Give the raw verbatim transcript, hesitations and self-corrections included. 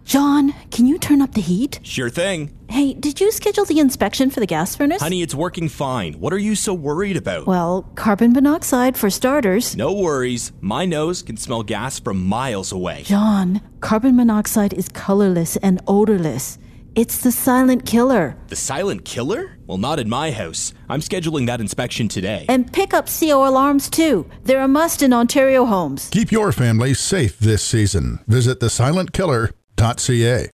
John, can you turn up the heat? Sure thing. Hey, did you schedule the inspection for the gas furnace? Honey, it's working fine. What are you so worried about? Well, carbon monoxide for starters. No worries. My nose can smell gas from miles away. John, carbon monoxide is colorless and odorless. It's the silent killer. The silent killer? Well, not in my house. I'm scheduling that inspection today. And pick up C O alarms, too. They're a must in Ontario homes. Keep your family safe this season. Visit the silent killer dot c a.